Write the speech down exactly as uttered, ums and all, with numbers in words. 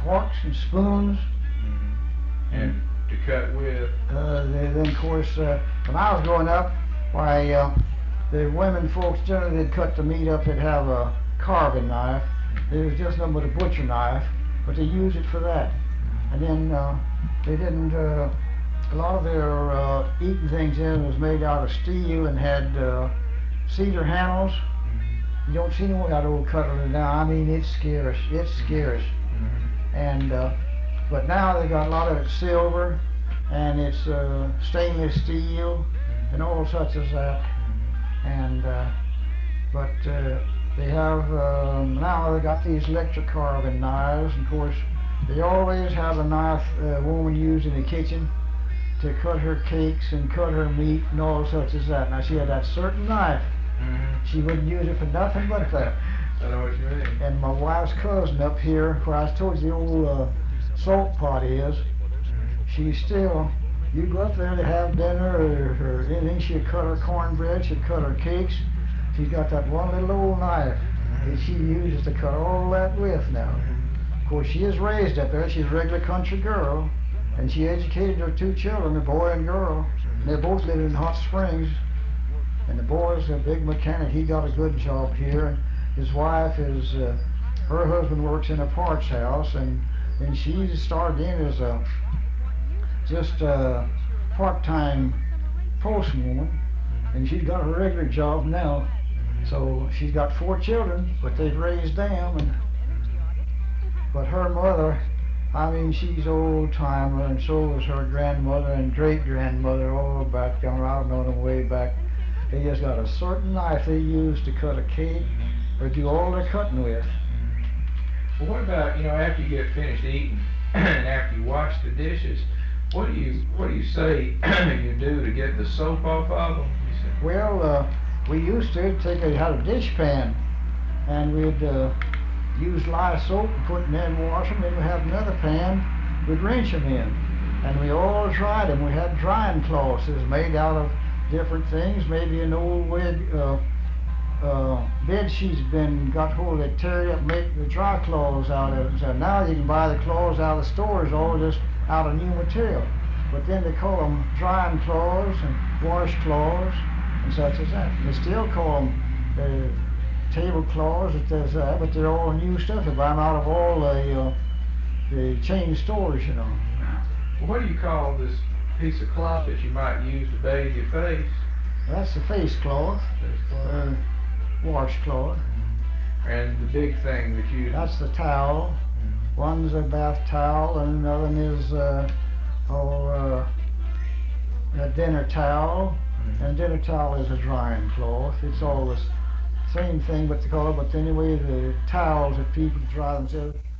forks and spoons. Mm-hmm. And to cut with? Uh, they, then of course, uh, when I was growing up, why uh, the women folks generally they'd cut the meat up, they'd have a carving knife. It was just nothing but a butcher knife, but they used it for that. And then uh, they didn't, uh, a lot of their uh, eating things in was made out of steel and had uh, cedar handles. You don't see no that old cutlery now. I mean, it's scarce. It's scarce. Mm-hmm. And uh, but now they got a lot of it silver, and it's uh, stainless steel, and all such as that. And uh, but uh, they have um, now they got these electric carving knives. And of course, they always have a knife a uh, woman used in the kitchen to cut her cakes and cut her meat and all such as that. Now she had that certain knife. Mm-hmm. She wouldn't use it for nothing but that. I know what you mean. And my wife's cousin up here, where I told you the old uh, salt pot is, Mm-hmm. she's still, you go up there to have dinner or, or anything, she'd cut her cornbread, she'd cut her cakes. She's got that one little old knife Mm-hmm. that she uses to cut all that with now. Mm-hmm. Of course, she is raised up there, she's a regular country girl, and she educated her two children, a boy and girl. And they both live in Hot Springs. And the boy's a big mechanic. He got a good job here. His wife is, uh, her husband works in a parts house, and then she started in as a just a part-time postwoman, and she's got a regular job now. So she's got four children, but they've raised them. And but her mother, I mean, she's old timer, and so was her grandmother and great grandmother, all back down. I don't know them way back. They just got a certain knife they use to cut a cake or do all their cutting with. Well, what about, you know, after you get finished eating and after you wash the dishes, what do you what do you say you do to get the soap off of them? Well, uh, we used to take a had a dish pan, and we'd uh, use lye soap and put it in there and wash them. Then we have another pan, we'd rinse them in, and we all dried them. We had drying cloths made out of different things. Maybe an old wig, uh, uh, bed sheet's been got hold of it, tear it up, make the dry clothes out of it. So now you can buy the clothes out of the stores, all just out of new material. But then they call them drying clothes and wash clothes and such as that. They still call them uh, tablecloths, if there's that, but they're all new stuff. They buy them out of all the uh, the chain stores, you know. Well, what do you call this piece of cloth that you might use to bathe your face? That's the face cloth, uh, washcloth. Mm-hmm. And the big thing that you... That's the towel. Mm-hmm. One's a bath towel, and another one is uh, oh, uh, a dinner towel. Mm-hmm. And a dinner towel is a drying cloth. It's all the same thing, but they call it. But anyway, the towels that people dry themselves.